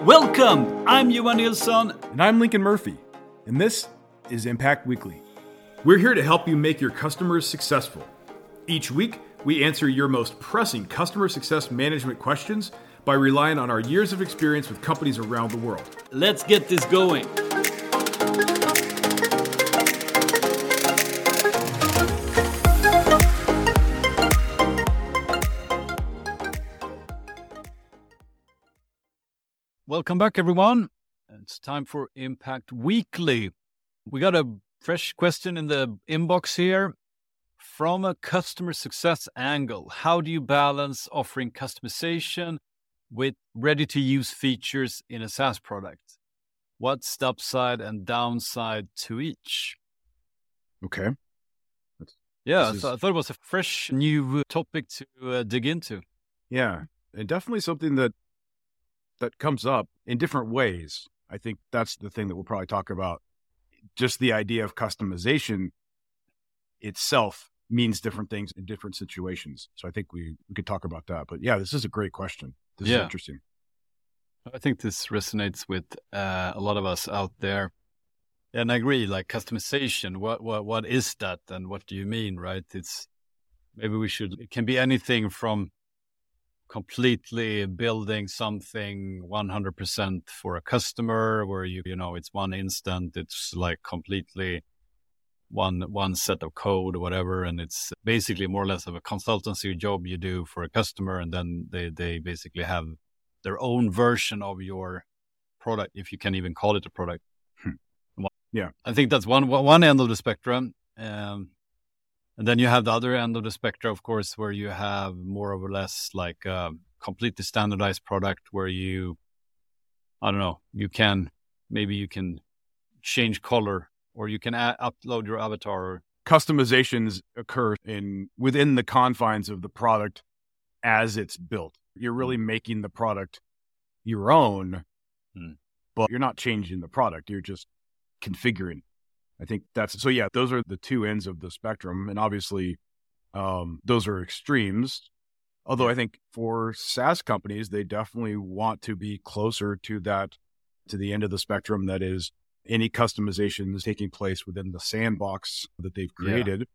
Welcome! I'm Johan Nilsson. And I'm Lincoln Murphy. And this is Impact Weekly. We're here to help you make your customers successful. Each week, we answer your most pressing customer success management questions by relying on our years of experience with companies around the world. Let's get this going. Welcome back, everyone. It's time for Impact Weekly. We got a fresh question in the inbox here. From a customer success angle, how do you balance offering customization with ready-to-use features in a SaaS product? What's the upside and downside to each? Okay. Yeah, I thought it was a fresh new topic to dig into. Yeah, and definitely something that comes up in different ways. I think that's the thing that we'll probably talk about. Just the idea of customization itself means different things in different situations. So I think we could talk about that. But yeah, this is a great question. This is interesting. I think this resonates with a lot of us out there. And I agree, like customization, what is that and what do you mean, right? It can be anything from completely building something 100% for a customer where it's one instant, it's like completely one set of code or whatever, and it's basically more or less of a consultancy job you do for a customer, and then they basically have their own version of your product, if you can even call it a product. Yeah, I think that's one end of the spectrum. And then you have the other end of the spectrum, of course, where you have more or less like a completely standardized product where you can change color, or you can upload your avatar. Customizations occur within the confines of the product as it's built. You're really making the product your own, but you're not changing the product. You're just configuring. I think those are the two ends of the spectrum. And obviously, those are extremes. Although I think for SaaS companies, they definitely want to be closer to the end of the spectrum. That is, any customization is taking place within the sandbox that they've created,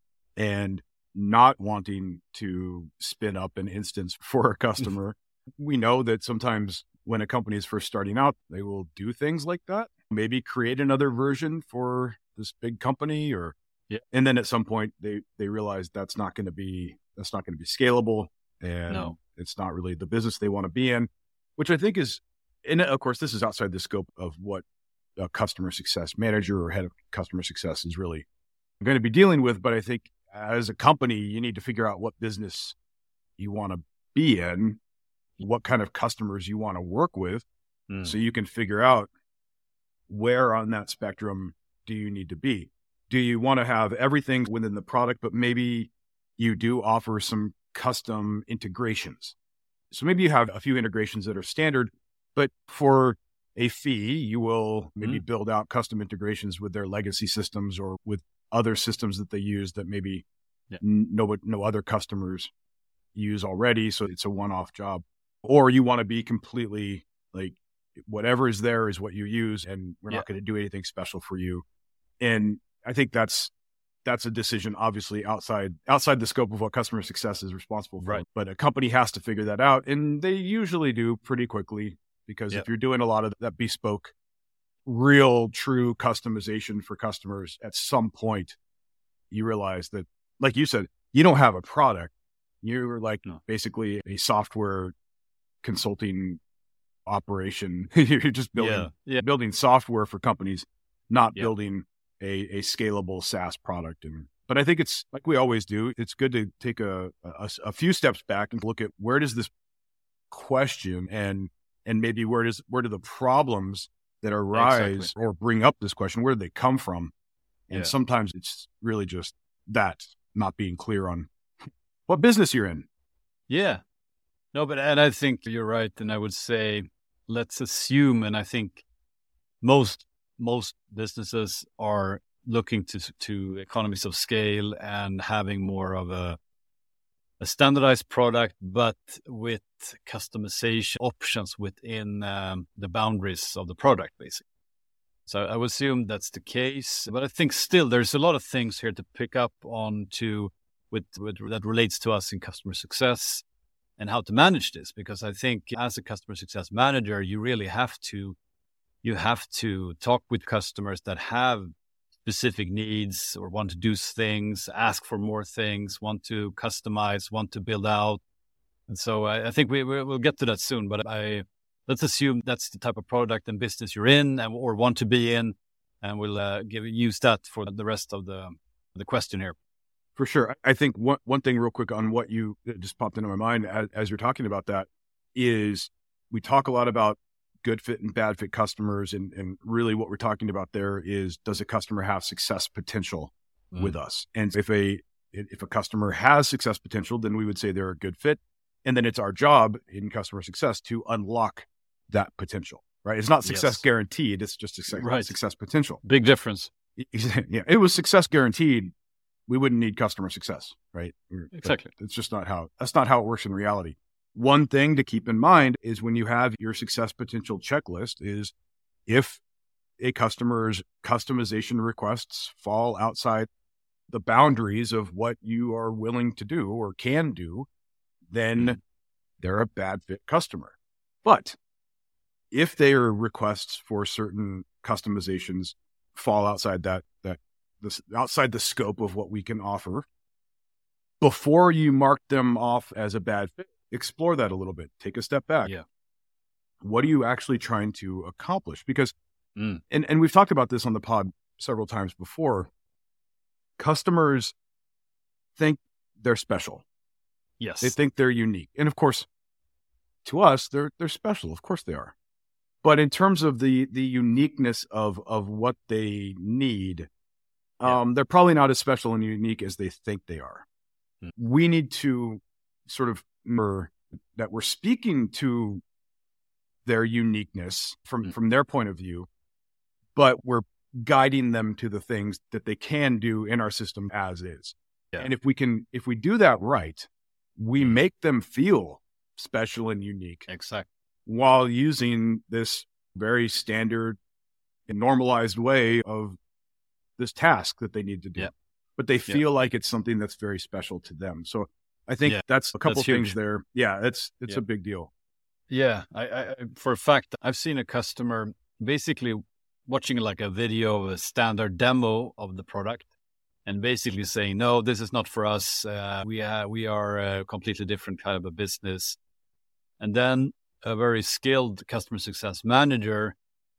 and not wanting to spin up an instance for a customer. We know that sometimes when a company is first starting out, they will do things like that. Maybe create another version for this big company, and then at some point they realize that's not going to be scalable, and it's not really the business they want to be in, which I think is, and of course this is outside the scope of what a customer success manager or head of customer success is really going to be dealing with. But I think as a company, you need to figure out what business you want to be in, what kind of customers you want to work with, so you can figure out where on that spectrum do you need to be. Do you want to have everything within the product, but maybe you do offer some custom integrations? So maybe you have a few integrations that are standard, but for a fee, you will maybe build out custom integrations with their legacy systems or with other systems that they use that maybe no other customers use already. So it's a one-off job. Or you want to be completely like, whatever is there is what you use, and we're not going to do anything special for you. And I think that's a decision, obviously outside the scope of what customer success is responsible for. Right. But a company has to figure that out, and they usually do pretty quickly, because if you're doing a lot of that bespoke, real, true customization for customers, at some point you realize that, like you said, you don't have a product. You're like basically a software consulting operation. You're just building software for companies, not building a scalable SaaS product. But I think it's like we always do. It's good to take a few steps back and look at where does this question and maybe where do the problems that arise or bring up this question, where do they come from? And sometimes it's really just that, not being clear on what business you're in. Yeah. No, and I think you're right. And I would say, let's assume, and I think most businesses are looking to economies of scale and having more of a a standardized product, but with customization options within the boundaries of the product, basically. So I would assume that's the case, but I think still there's a lot of things here to pick up on with that relates to us in customer success and how to manage this. Because I think as a customer success manager, you really have to talk with customers that have specific needs or want to do things, ask for more things, want to customize, want to build out. And so I think we'll get to that soon, but let's assume that's the type of product and business you're in or want to be in, and we'll use that for the rest of the question here. For sure. I think one thing real quick on what you just popped into my mind as you're talking about that is we talk a lot about good fit and bad fit customers. And really what we're talking about there is, does a customer have success potential with us? And if a customer has success potential, then we would say they're a good fit. And then it's our job in customer success to unlock that potential, right? It's not success guaranteed. It's just success potential. Big difference. Yeah. It was success guaranteed. We wouldn't need customer success, right? Exactly. It's just that's not how it works in reality. One thing to keep in mind is when you have your success potential checklist is if a customer's customization requests fall outside the boundaries of what you are willing to do or can do, then they're a bad fit customer. But if their requests for certain customizations fall outside outside the scope of what we can offer, before you mark them off as a bad fit, explore that a little bit. Take a step back. Yeah. What are you actually trying to accomplish? Because, and we've talked about this on the pod several times before, customers think they're special. Yes. They think they're unique. And of course, to us, they're special. Of course they are. But in terms of the uniqueness of what they need, they're probably not as special and unique as they think they are. We need to sort of remember that we're speaking to their uniqueness from their point of view, but we're guiding them to the things that they can do in our system as is. Yeah. And if we do that right, we make them feel special and unique. Exactly. While using this very standard and normalized way of this task that they need to do. Yeah. But they feel like it's something that's very special to them. So I think that's a couple things there. Yeah, it's a big deal. Yeah, I for a fact, I've seen a customer basically watching like a video of a standard demo of the product and basically saying, no, this is not for us. We are a completely different kind of a business. And then a very skilled customer success manager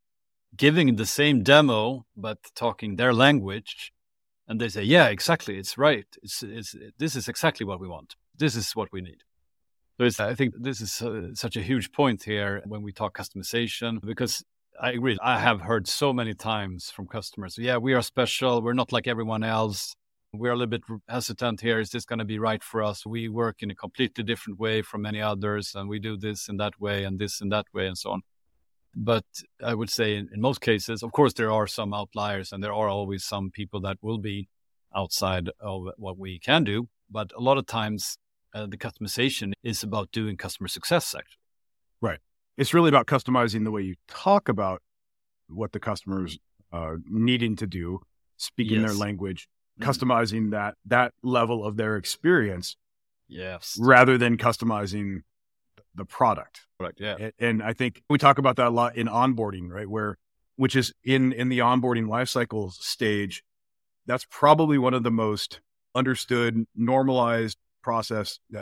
giving the same demo, but talking their language. And they say, yeah, exactly. It's right. This is exactly what we want. This is what we need. So I think this is such a huge point here when we talk customization, because I agree. I have heard so many times from customers, yeah, we are special. We're not like everyone else. We're a little bit hesitant here. Is this going to be right for us? We work in a completely different way from many others, and we do this in that way and this in that way and so on. But I would say in most cases, of course, there are some outliers and there are always some people that will be outside of what we can do. But a lot of times the customization is about doing customer success, actually. Right. It's really about customizing the way you talk about what the customer's needing to do, speaking their language, customizing that level of their experience. Yes. Rather than customizing the product. Correct. Yeah. And I think we talk about that a lot in onboarding, right? Which is in the onboarding lifecycle stage, that's probably one of the most understood, normalized process that,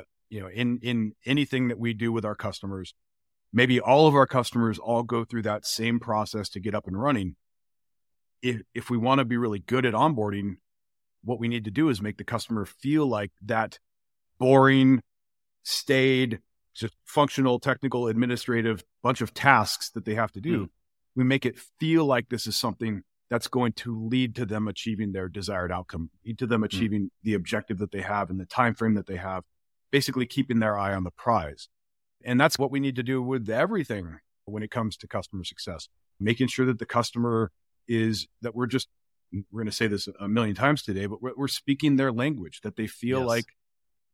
in anything that we do with our customers. Maybe all of our customers all go through that same process to get up and running. If we want to be really good at onboarding, what we need to do is make the customer feel like that boring, staid, just functional, technical, administrative bunch of tasks that they have to do. We make it feel like this is something that's going to lead to them achieving their desired outcome, lead to them achieving the objective that they have and the time frame that they have, basically keeping their eye on the prize. And that's what we need to do with everything when it comes to customer success, making sure that the customer we're going to say this a million times today, but we're speaking their language, that they feel like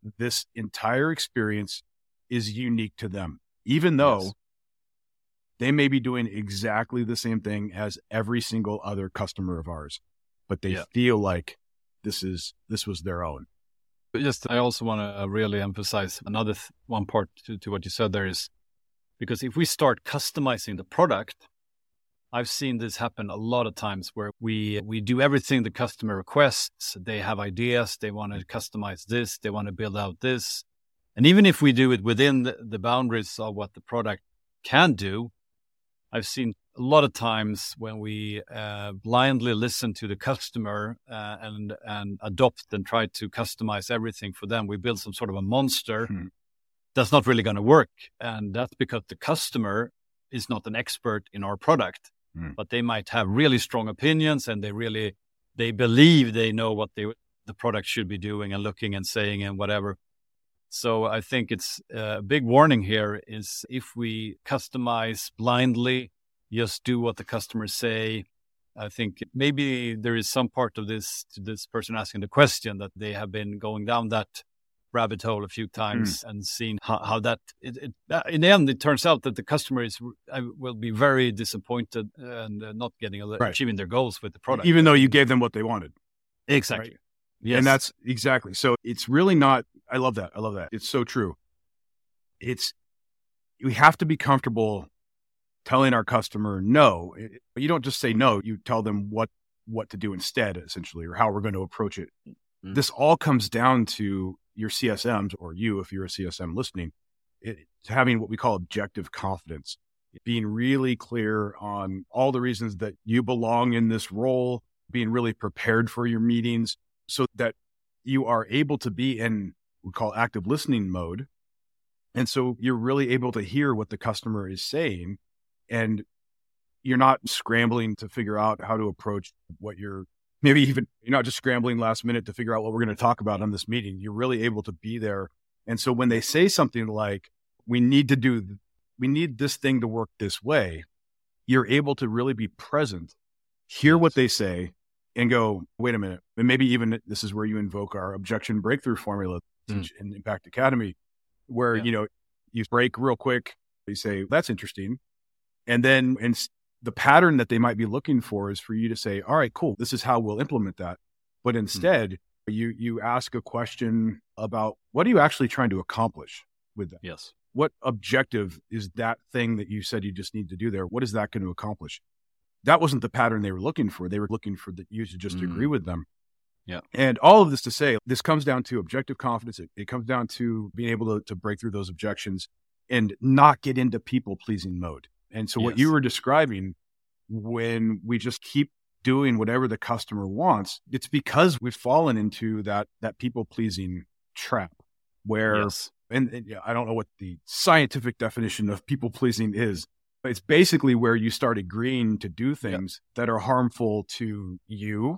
this entire experience is unique to them, even though they may be doing exactly the same thing as every single other customer of ours, but they feel like this was their own. Just, I also want to really emphasize another one part to what you said there is, because if we start customizing the product, I've seen this happen a lot of times where we do everything the customer requests. They have ideas, they want to customize this, they want to build out this. And even if we do it within the boundaries of what the product can do, I've seen a lot of times when we blindly listen to the customer and adopt and try to customize everything for them, we build some sort of a monster that's not really going to work. And that's because the customer is not an expert in our product, but they might have really strong opinions and they believe they know what the product should be doing and looking and saying and whatever. So I think it's a big warning here is if we customize blindly, just do what the customers say. I think maybe there is some part of this to this person asking the question that they have been going down that rabbit hole a few times and seen how that in the end, it turns out that the customer will be very disappointed and not achieving their goals with the product. Even though you gave them what they wanted. Exactly. Right? Yes. And that's exactly. So it's really not, I love that. It's so true. We have to be comfortable telling our customer no. You don't just say no, you tell them what to do instead, essentially, or how we're going to approach it. This all comes down to your CSMs, or you, if you're a CSM listening, having what we call objective confidence, being really clear on all the reasons that you belong in this role, being really prepared for your meetings so that you are able to be in what we call active listening mode. And so you're really able to hear what the customer is saying, and you're not scrambling to figure out how to approach you're not just scrambling last minute to figure out what we're going to talk about on this meeting. You're really able to be there. And so when they say something like, we need this thing to work this way, you're able to really be present, hear what they say, and go, wait a minute. And maybe even this is where you invoke our objection breakthrough formula in Impact Academy, where, you break real quick. You say, that's interesting. And then the pattern that they might be looking for is for you to say, all right, cool, this is how we'll implement that. But instead, you ask a question about, what are you actually trying to accomplish with that? Yes. What objective is that thing that you said you just need to do there? What is that going to accomplish? That wasn't the pattern they were looking for. They were looking for you to just agree with them. Yeah. And all of this to say, this comes down to objective confidence. It comes down to being able to break through those objections and not get into people-pleasing mode. And so what you were describing, when we just keep doing whatever the customer wants, it's because we've fallen into that people-pleasing trap where, and I don't know what the scientific definition of people-pleasing is, but it's basically where you start agreeing to do things that are harmful to you,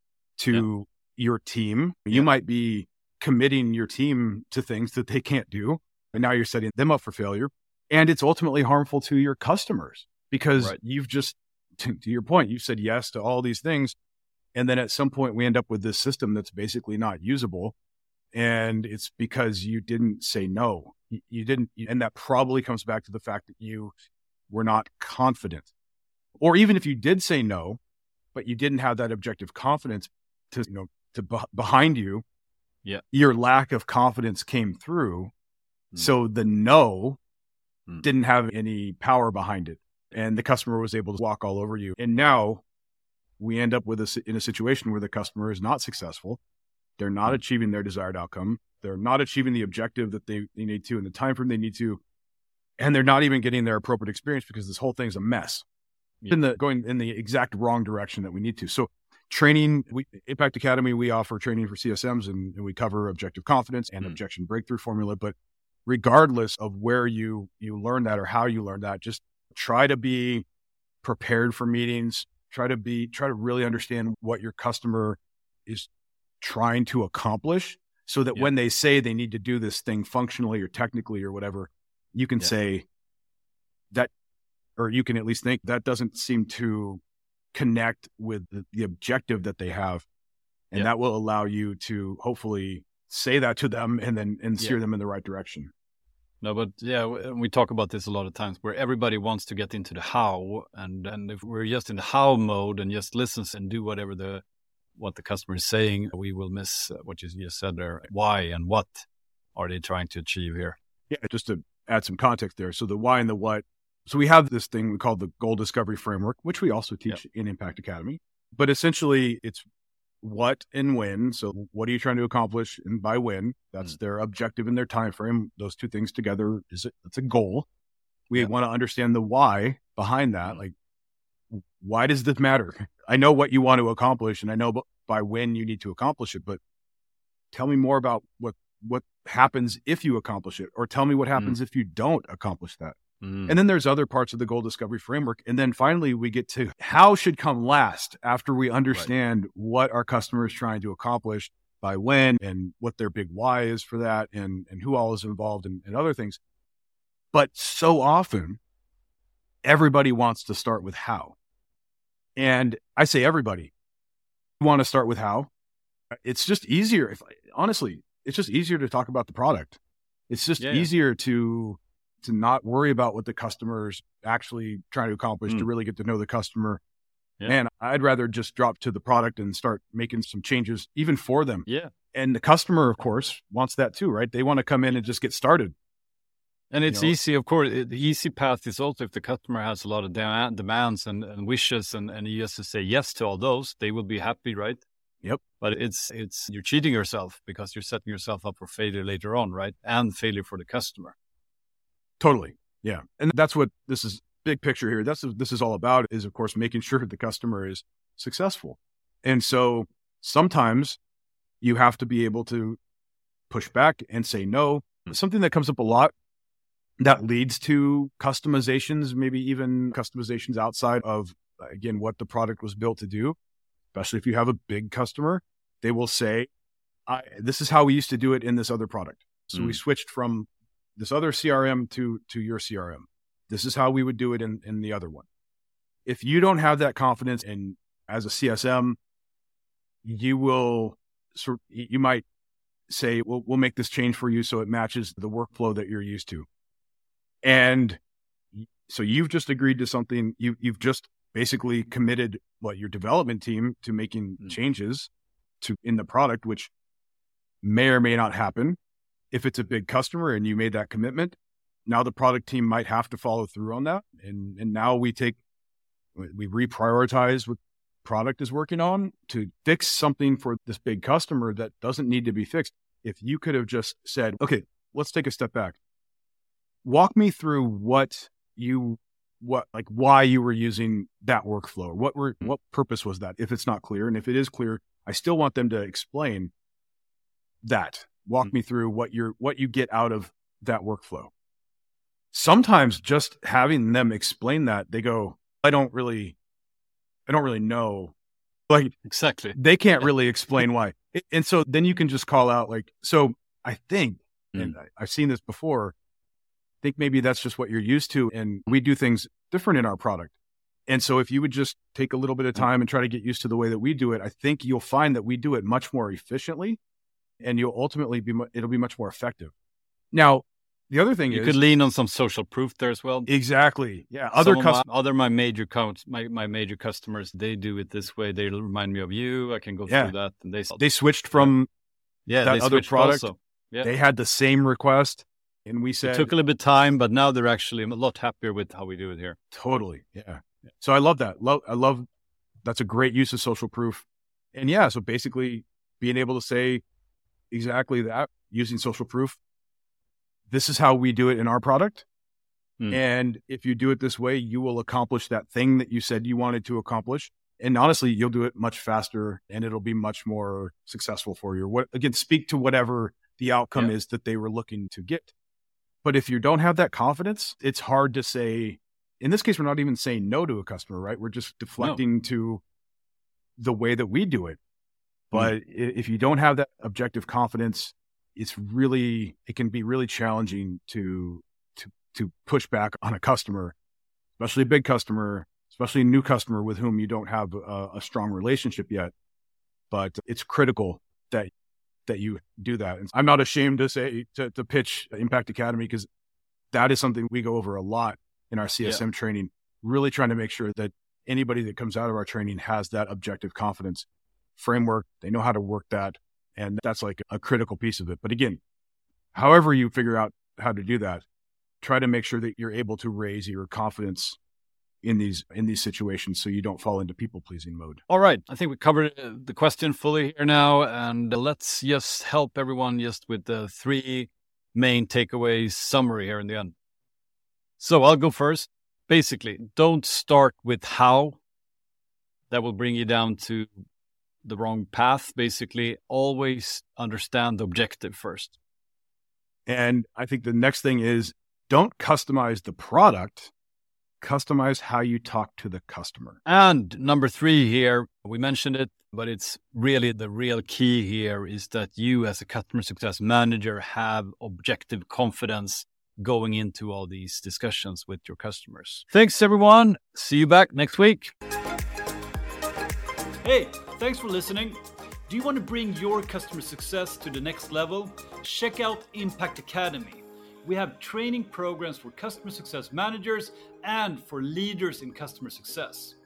to your team. You might be committing your team to things that they can't do, and now you're setting them up for failure. And it's ultimately harmful to your customers because you've just, to your point, you said yes to all these things. And then at some point we end up with this system that's basically not usable. And it's because you didn't say no. You didn't. And that probably comes back to the fact that you were not confident. Or even if you did say no, but you didn't have that objective confidence behind you, your lack of confidence came through. So the no didn't have any power behind it. And the customer was able to walk all over you. And now we end up in a situation where the customer is not successful. They're not achieving their desired outcome. They're not achieving the objective that they need to in the time frame they need to. And they're not even getting their appropriate experience because this whole thing's a mess. Going in the exact wrong direction that we need to. So training, Impact Academy, we offer training for CSMs and we cover objective confidence and objection breakthrough formula. But regardless of where you learn that or how you learn that, just try to be prepared for meetings. Try to really understand what your customer is trying to accomplish so that when they say they need to do this thing functionally or technically or whatever, you can say that, or you can at least think that doesn't seem to connect with the objective that they have. And that will allow you to hopefully say that to them and steer them in the right direction. No, but yeah, we talk about this a lot of times where everybody wants to get into the how. And if we're just in the how mode and just listens and do what the customer is saying, we will miss what you just said there. Why and what are they trying to achieve here? Yeah, just to add some context there. So the why and the what. So we have this thing we call the Goal Discovery Framework, which we also teach in Impact Academy. But essentially, it's what and when. So what are you trying to accomplish and by when? That's their objective and their time frame. Those two things together it's a goal. We want to understand the why behind that. Like, why does this matter? I know what you want to accomplish and I know by when you need to accomplish it, but tell me more about what happens if you accomplish it, or tell me what happens if you don't accomplish that. And then there's other parts of the Goal Discovery Framework. And then finally, we get to how should come last after we understand what our customer is trying to accomplish by when and what their big why is for that and who all is involved and other things. But so often, everybody wants to start with how. And I say everybody want to start with how. It's just easier. Honestly, it's just easier to talk about the product. It's just easier to not worry about what the customer's actually trying to accomplish, to really get to know the customer. Yeah. Man, I'd rather just drop to the product and start making some changes even for them. Yeah. And the customer, of course, wants that too, right? They want to come in and just get started. And it's easy, of course. The easy path is also if the customer has a lot of demands and wishes and you just to say yes to all those, they will be happy, right? Yep. But it's you're cheating yourself because you're setting yourself up for failure later on, right? And failure for the customer. Totally. Yeah. And that's what this is, big picture here. This is all about is, of course, making sure the customer is successful. And so sometimes you have to be able to push back and say no. Something that comes up a lot that leads to customizations, maybe even customizations outside of, again, what the product was built to do, especially if you have a big customer, they will say, this is how we used to do it in this other product. So we switched from this other CRM to your CRM. This is how we would do it in the other one. If you don't have that confidence and as a CSM, you might say, well, we'll make this change for you so it matches the workflow that you're used to. And so you've just agreed to something. You've just basically committed your development team to making changes in the product, which may or may not happen. If it's a big customer and you made that commitment, now the product team might have to follow through on that. And now we reprioritize what product is working on to fix something for this big customer that doesn't need to be fixed. If you could have just said, okay, let's take a step back. Walk me through why you were using that workflow. What purpose was that? If it's not clear, and if it is clear, I still want them to explain that. Walk me through what you get out of that workflow. Sometimes just having them explain that, they go, I don't really know. Like, exactly. They can't really explain why. And so then you can just call out so I think, and I've seen this before, I think maybe that's just what you're used to. And we do things different in our product. And so if you would just take a little bit of time and try to get used to the way that we do it, I think you'll find that we do it much more efficiently. And you'll ultimately it'll be much more effective. Now, the other thing you could lean on some social proof there as well. Exactly. Yeah. My major customers, they do it this way. They remind me of you. I can go through that. And they switched from that other product. Also. Yeah. They had the same request. And we said it took a little bit of time, but now they're actually a lot happier with how we do it here. Totally. Yeah. So I love that. I love that's a great use of social proof. And so basically being able to say exactly that, using social proof. This is how we do it in our product. And if you do it this way, you will accomplish that thing that you said you wanted to accomplish. And honestly, you'll do it much faster and it'll be much more successful for you. Speak to whatever the outcome is that they were looking to get. But if you don't have that confidence, it's hard to say, in this case, we're not even saying no to a customer, right? We're just deflecting to the way that we do it. But if you don't have that objective confidence, it can be really challenging to push back on a customer, especially a big customer, especially a new customer with whom you don't have a strong relationship yet. But it's critical that that you do that. And I'm not ashamed to say, to pitch Impact Academy, because that is something we go over a lot in our CSM training, really trying to make sure that anybody that comes out of our training has that objective confidence framework. They know how to work that. And that's like a critical piece of it. But again, however you figure out how to do that, try to make sure that you're able to raise your confidence in these situations so you don't fall into people-pleasing mode. All right. I think we covered the question fully here now. And let's just help everyone just with the 3 main takeaways summary here in the end. So I'll go first. Basically, don't start with how. That will bring you down to the wrong path. Basically, always understand the objective first. And I think the next thing is, don't customize the product, customize how you talk to the customer. And number 3 here, we mentioned it, but it's really the real key here is that you as a customer success manager have objective confidence going into all these discussions with your customers. Thanks, everyone. See you back next week. Hey, thanks for listening. Do you want to bring your customer success to the next level? Check out Impact Academy. We have training programs for customer success managers and for leaders in customer success.